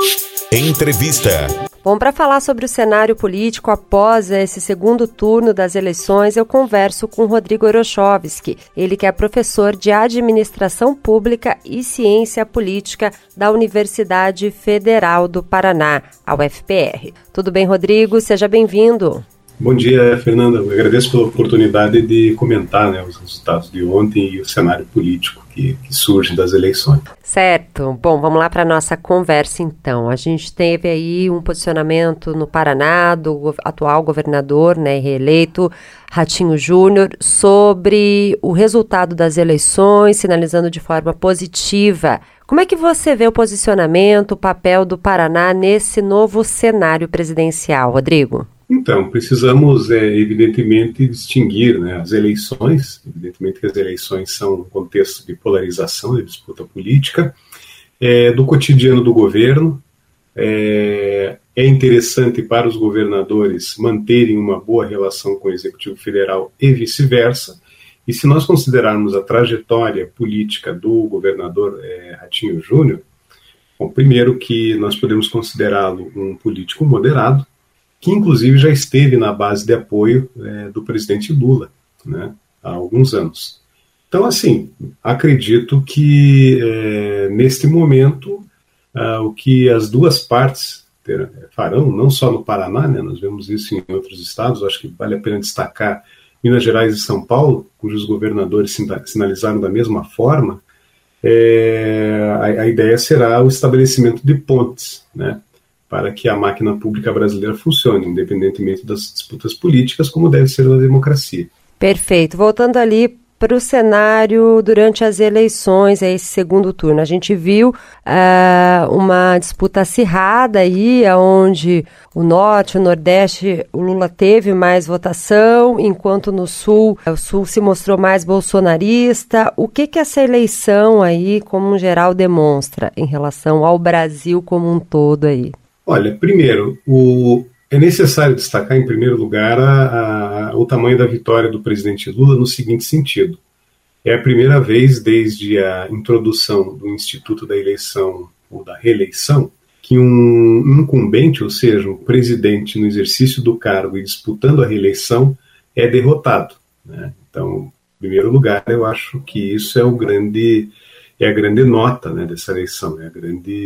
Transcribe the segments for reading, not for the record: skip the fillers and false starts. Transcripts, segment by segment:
Entrevista. Bom, para falar sobre o cenário político após esse segundo turno das eleições, eu converso com Rodrigo Orochovski, ele que é professor de Administração Pública e Ciência Política da Universidade Federal do Paraná, a UFPR. Tudo bem, Rodrigo? Seja bem-vindo. Bom dia, Fernanda. Eu agradeço pela oportunidade de comentar os resultados de ontem e o cenário político que surge das eleições. Certo. Bom, vamos lá para a nossa conversa, então. A gente teve aí um posicionamento no Paraná do atual governador, reeleito, Ratinho Júnior, sobre o resultado das eleições, sinalizando de forma positiva. Como é que você vê o posicionamento, o papel do Paraná nesse novo cenário presidencial, Rodrigo? Então, precisamos, evidentemente, distinguir as eleições. Evidentemente que as eleições são um contexto de polarização, de disputa política, do cotidiano do governo. É interessante para os governadores manterem uma boa relação com o Executivo Federal e vice-versa. E se nós considerarmos a trajetória política do governador Ratinho Júnior, bom, primeiro que nós podemos considerá-lo um político moderado, que inclusive já esteve na base de apoio do presidente Lula, há alguns anos. Então, assim, acredito que neste momento o que as duas partes farão, não só no Paraná, nós vemos isso em outros estados, acho que vale a pena destacar Minas Gerais e São Paulo, cujos governadores sinalizaram da mesma forma, a ideia será o estabelecimento de pontes, para que a máquina pública brasileira funcione, independentemente das disputas políticas, como deve ser na democracia. Perfeito. Voltando ali para o cenário durante as eleições, esse segundo turno, a gente viu uma disputa acirrada aí, onde o Norte, o Nordeste, o Lula teve mais votação, enquanto no Sul, o Sul se mostrou mais bolsonarista. O que essa eleição aí, como um geral, demonstra em relação ao Brasil como um todo aí? Olha, primeiro, é necessário destacar, em primeiro lugar, o tamanho da vitória do presidente Lula no seguinte sentido. É a primeira vez desde a introdução do Instituto da Eleição ou da Reeleição que um incumbente, ou seja, um presidente no exercício do cargo e disputando a reeleição, é derrotado. Então, em primeiro lugar, eu acho que isso é a grande nota dessa eleição, é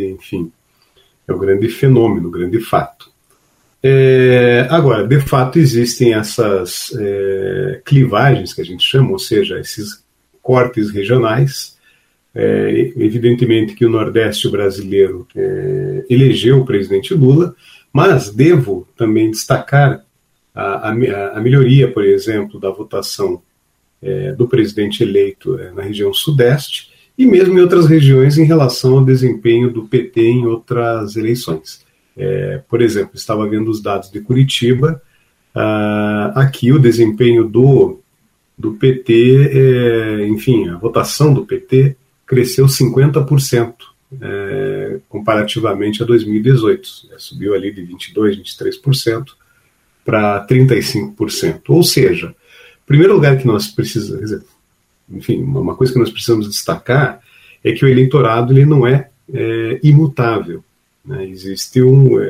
o grande fenômeno, o grande fato. Agora, de fato, existem essas clivagens que a gente chama, ou seja, esses cortes regionais. Evidentemente que o Nordeste brasileiro elegeu o presidente Lula, mas devo também destacar a melhoria, por exemplo, da votação do presidente eleito na região Sudeste, e mesmo em outras regiões em relação ao desempenho do PT em outras eleições. Por exemplo, estava vendo os dados de Curitiba, aqui o desempenho do PT, a votação do PT cresceu 50%, comparativamente a 2018, subiu ali de 22%, 23% para 35%. Ou seja, em primeiro lugar que nós precisamos... uma coisa que nós precisamos destacar é que o eleitorado ele não é imutável. Existe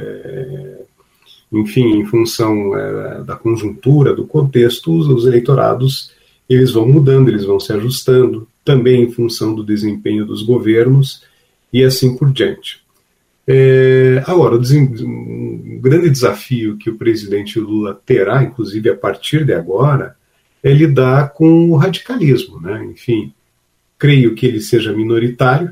em função da conjuntura, do contexto, os eleitorados eles vão mudando, eles vão se ajustando, também em função do desempenho dos governos e assim por diante. Agora, um grande desafio que o presidente Lula terá, inclusive a partir de agora, é lidar com o radicalismo. Creio que ele seja minoritário,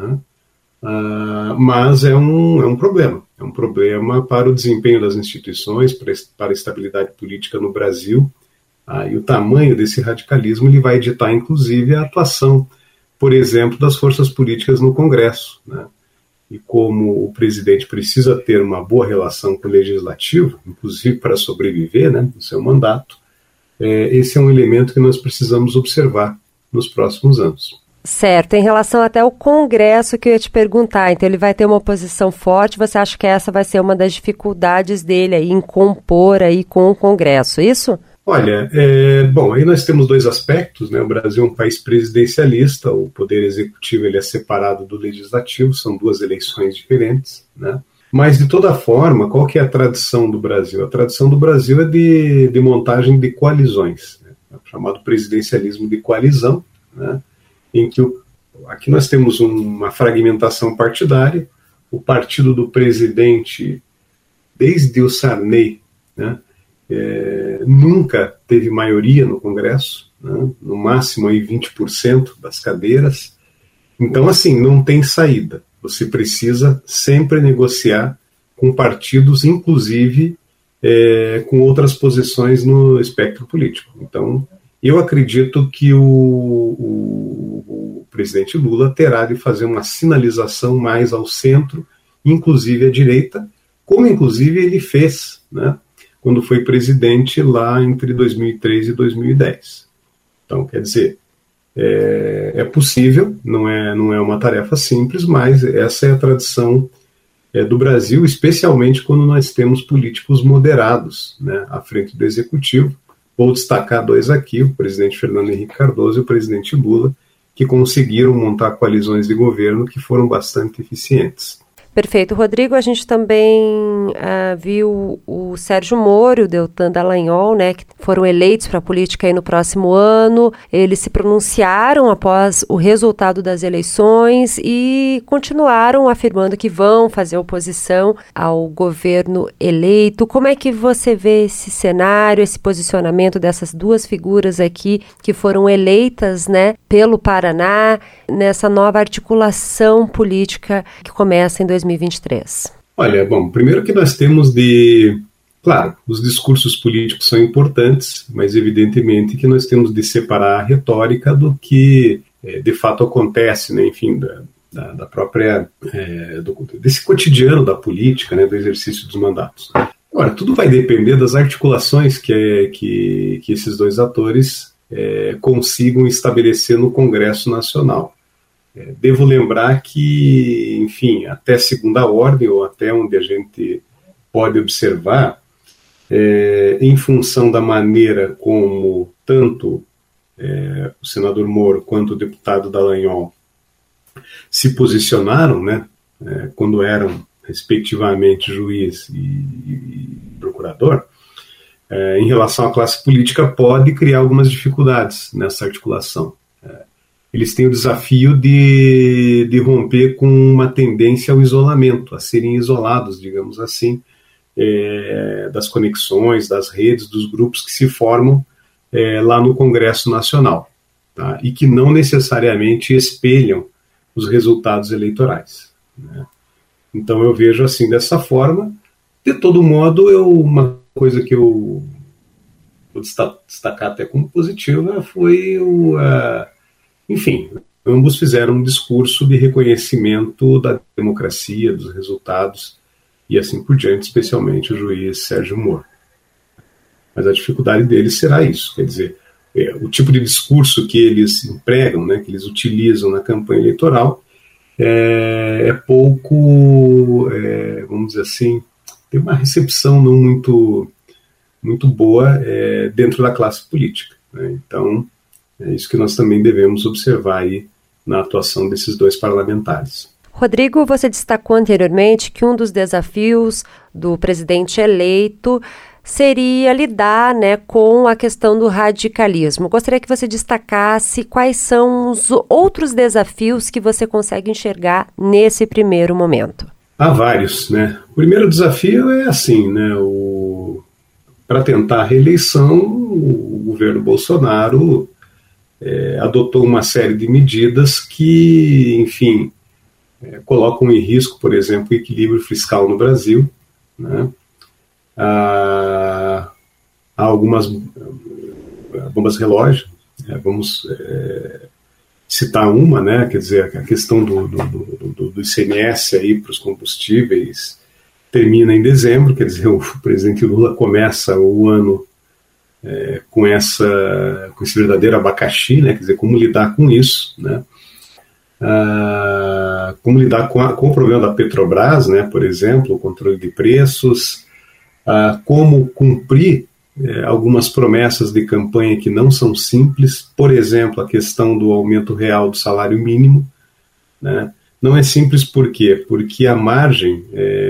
mas é um problema. É um problema para o desempenho das instituições, para a estabilidade política no Brasil, e o tamanho desse radicalismo ele vai ditar, inclusive, a atuação, por exemplo, das forças políticas no Congresso. E como o presidente precisa ter uma boa relação com o Legislativo, inclusive para sobreviver no seu mandato, esse é um elemento que nós precisamos observar nos próximos anos. Certo, em relação até ao Congresso que eu ia te perguntar, então ele vai ter uma oposição forte, você acha que essa vai ser uma das dificuldades dele aí em compor aí com o Congresso, isso? Olha, bom, aí nós temos dois aspectos, né? O Brasil é um país presidencialista, o poder executivo ele é separado do legislativo, são duas eleições diferentes, né? Mas, de toda forma, qual que é a tradição do Brasil? A tradição do Brasil é de montagem de coalizões, né? É o chamado presidencialismo de coalizão, né? Em que aqui nós temos uma fragmentação partidária, o partido do presidente, desde o Sarney, né? Nunca teve maioria no Congresso, né? No máximo aí 20% das cadeiras. Então, assim, não tem saída. Você precisa sempre negociar com partidos, inclusive com outras posições no espectro político. Então, eu acredito que o presidente Lula terá de fazer uma sinalização mais ao centro, inclusive à direita, como inclusive ele fez, né, quando foi presidente lá entre 2003 e 2010. Então, quer dizer, é possível, não é uma tarefa simples, mas essa é a tradição do Brasil, especialmente quando nós temos políticos moderados, né, à frente do Executivo. Vou destacar dois aqui, o presidente Fernando Henrique Cardoso e o presidente Lula, que conseguiram montar coalizões de governo que foram bastante eficientes. Perfeito. Rodrigo, a gente também viu o Sérgio Moro e o Deltan Dallagnol, né, que foram eleitos para a política aí no próximo ano. Eles se pronunciaram após o resultado das eleições e continuaram afirmando que vão fazer oposição ao governo eleito. Como é que você vê esse cenário, esse posicionamento dessas duas figuras aqui que foram eleitas, né, pelo Paraná, nessa nova articulação política que começa em 2023? Olha, bom, primeiro que nós temos claro, os discursos políticos são importantes, mas evidentemente que nós temos de separar a retórica do que de fato acontece, né, enfim, da própria, desse cotidiano da política, né, do exercício dos mandatos. Agora, tudo vai depender das articulações que esses dois atores consigam estabelecer no Congresso Nacional. Devo lembrar que, enfim, até segunda ordem, ou até onde a gente pode observar, em função da maneira como tanto o senador Moro quanto o deputado Dallagnol se posicionaram, né, quando eram, respectivamente, juiz e procurador, em relação à classe política, pode criar algumas dificuldades nessa articulação. Eles têm o desafio de romper com uma tendência ao isolamento, a serem isolados, digamos assim, das conexões, das redes, dos grupos que se formam lá no Congresso Nacional, tá? E que não necessariamente espelham os resultados eleitorais, né? Então eu vejo assim dessa forma. De todo modo, uma coisa que eu vou destacar até como positiva foi enfim, ambos fizeram um discurso de reconhecimento da democracia, dos resultados e assim por diante, especialmente o juiz Sérgio Moro. Mas a dificuldade deles será isso, quer dizer, o tipo de discurso que eles empregam, né, que eles utilizam na campanha eleitoral, é pouco, vamos dizer assim, tem uma recepção não muito boa dentro da classe política, né? Então, é isso que nós também devemos observar aí na atuação desses dois parlamentares. Rodrigo, você destacou anteriormente que um dos desafios do presidente eleito seria lidar, né, com a questão do radicalismo. Gostaria que você destacasse quais são os outros desafios que você consegue enxergar nesse primeiro momento. Há vários, né? O primeiro desafio é assim, né, para tentar a reeleição, o governo Bolsonaro adotou uma série de medidas que, enfim, colocam em risco, por exemplo, o equilíbrio fiscal no Brasil, né? Há algumas bombas relógio, vamos citar uma, né? Quer dizer, a questão do ICMS aí para os combustíveis termina em dezembro, quer dizer, o presidente Lula começa o ano com esse verdadeiro abacaxi, né? Quer dizer, como lidar com isso, né? Como lidar com o problema da Petrobras, né? Por exemplo, o controle de preços, como cumprir algumas promessas de campanha que não são simples, por exemplo, a questão do aumento real do salário mínimo, né? Não é simples por quê? Porque a margem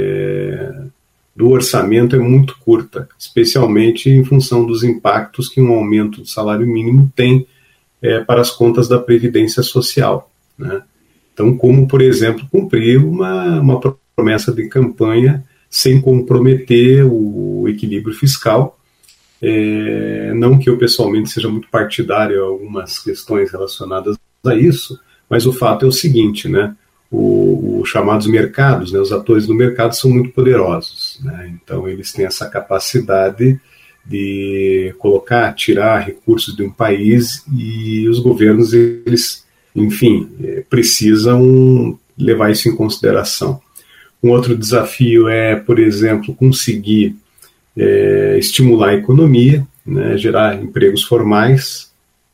do orçamento é muito curta, especialmente em função dos impactos que um aumento do salário mínimo tem para as contas da Previdência Social, né? Então, como, por exemplo, cumprir uma promessa de campanha sem comprometer o equilíbrio fiscal. Não que eu pessoalmente seja muito partidário a algumas questões relacionadas a isso, mas o fato é o seguinte, né? Os chamados mercados, né, os atores do mercado são muito poderosos, né? Então eles têm essa capacidade de tirar recursos de um país, e os governos, eles, enfim, precisam levar isso em consideração. Um outro desafio é, por exemplo, conseguir estimular a economia, né, gerar empregos formais,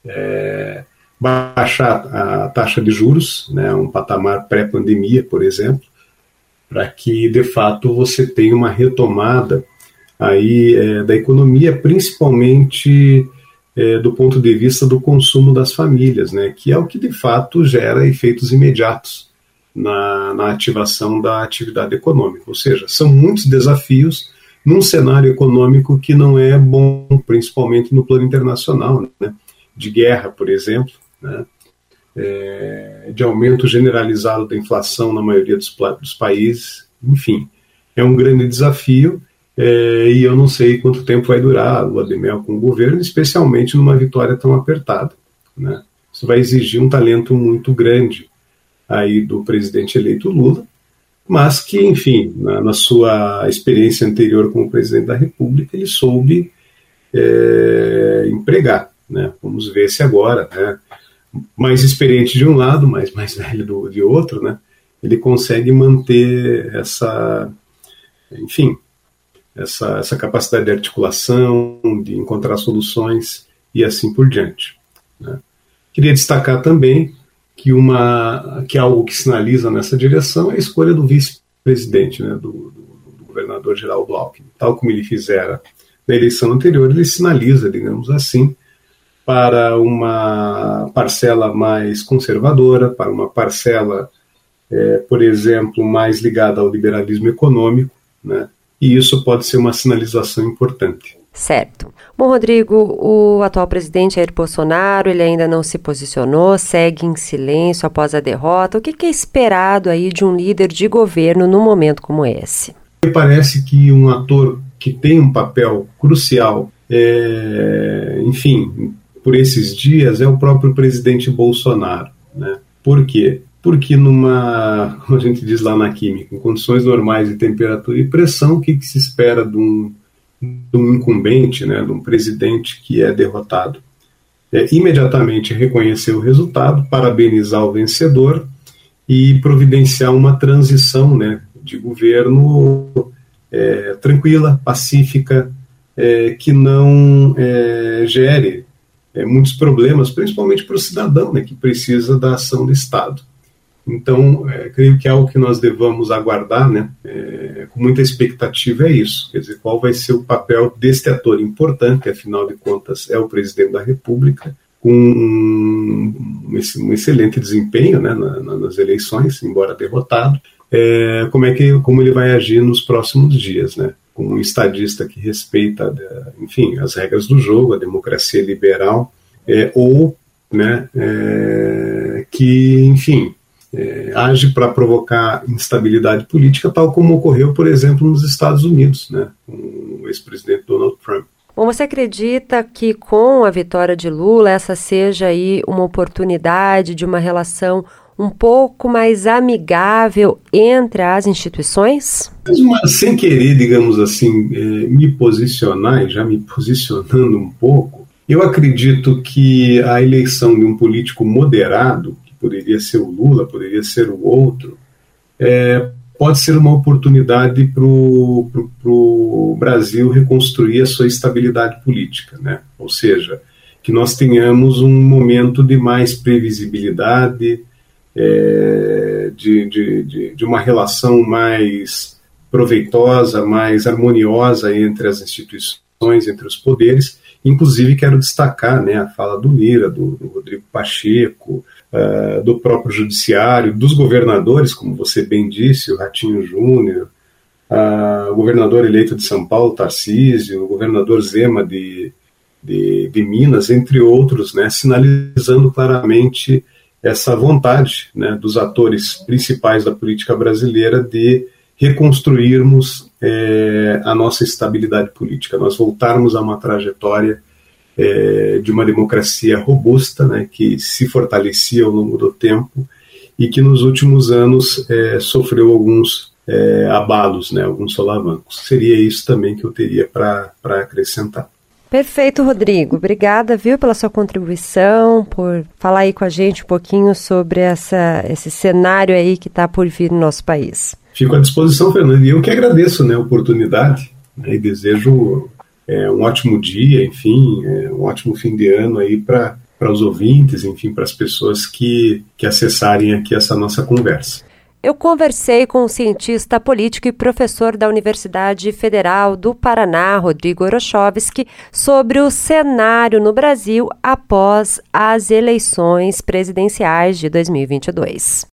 baixar a taxa de juros, né, um patamar pré-pandemia, por exemplo, para que, de fato, você tenha uma retomada aí, da economia, principalmente do ponto de vista do consumo das famílias, né, que é o que, de fato, gera efeitos imediatos na ativação da atividade econômica. Ou seja, são muitos desafios num cenário econômico que não é bom, principalmente no plano internacional, né, de guerra, por exemplo, né, de aumento generalizado da inflação na maioria dos países. Enfim, é um grande desafio, e eu não sei quanto tempo vai durar a lua de mel com o governo, especialmente numa vitória tão apertada, né. Isso vai exigir um talento muito grande aí do presidente eleito Lula, mas que, enfim, na sua experiência anterior como presidente da República, ele soube empregar, né. Vamos ver se agora, né, mais experiente de um lado, mais velho de outro, né, ele consegue manter essa capacidade de articulação, de encontrar soluções e assim por diante, né. Queria destacar também que algo que sinaliza nessa direção é a escolha do vice-presidente, né, do governador Geraldo Alckmin. Tal como ele fizera na eleição anterior, ele sinaliza, digamos assim, para uma parcela mais conservadora, para uma parcela, por exemplo, mais ligada ao liberalismo econômico, né, e isso pode ser uma sinalização importante. Certo. Bom, Rodrigo, o atual presidente Jair Bolsonaro, ele ainda não se posicionou, segue em silêncio após a derrota. O que é esperado aí de um líder de governo num momento como esse? Me parece que um ator que tem um papel crucial, enfim, por esses dias, é o próprio presidente Bolsonaro, né? Por quê? Porque como a gente diz lá na química, em condições normais de temperatura e pressão, o que se espera de um incumbente, né, de um presidente que é derrotado? Imediatamente reconhecer o resultado, parabenizar o vencedor e providenciar uma transição, né, de governo tranquila, pacífica, que não gere muitos problemas, principalmente para o cidadão, né, que precisa da ação do Estado. Então, creio que é algo que nós devamos aguardar, né, com muita expectativa, é isso. Quer dizer, qual vai ser o papel deste ator importante, afinal de contas, é o presidente da República, com um excelente desempenho, né, nas eleições, embora derrotado. Como ele vai agir nos próximos dias, né, como um estadista que respeita, enfim, as regras do jogo, a democracia liberal, ou, né, que, enfim, age para provocar instabilidade política, tal como ocorreu, por exemplo, nos Estados Unidos, né, com o ex-presidente Donald Trump. Bom, você acredita que com a vitória de Lula, essa seja aí uma oportunidade de uma relação um pouco mais amigável entre as instituições? Mas, sem querer, digamos assim, me posicionar, e já me posicionando um pouco, eu acredito que a eleição de um político moderado, poderia ser o Lula, poderia ser o outro, pode ser uma oportunidade para o Brasil reconstruir a sua estabilidade política, né? Ou seja, que nós tenhamos um momento de mais previsibilidade, de uma relação mais proveitosa, mais harmoniosa entre as instituições, entre os poderes. Inclusive, quero destacar, né, a fala do Lira, do Rodrigo Pacheco, do próprio Judiciário, dos governadores, como você bem disse, o Ratinho Júnior, o governador eleito de São Paulo, Tarcísio, o governador Zema de Minas, entre outros, né, sinalizando claramente essa vontade, né, dos atores principais da política brasileira de reconstruirmos a nossa estabilidade política, nós voltarmos a uma trajetória de uma democracia robusta, né, que se fortalecia ao longo do tempo e que nos últimos anos sofreu alguns abalos, né, alguns solavancos. Seria isso também que eu teria para acrescentar. Perfeito, Rodrigo. Obrigada, viu, pela sua contribuição, por falar aí com a gente um pouquinho sobre esse cenário aí que está por vir no nosso país. Fico à disposição, Fernando, e eu que agradeço, né, a oportunidade, né, e desejo um ótimo dia, enfim, um ótimo fim de ano aí para os ouvintes, enfim, para as pessoas que acessarem aqui essa nossa conversa. Eu conversei com o cientista político e professor da Universidade Federal do Paraná, Rodrigo Orochovski, sobre o cenário no Brasil após as eleições presidenciais de 2022.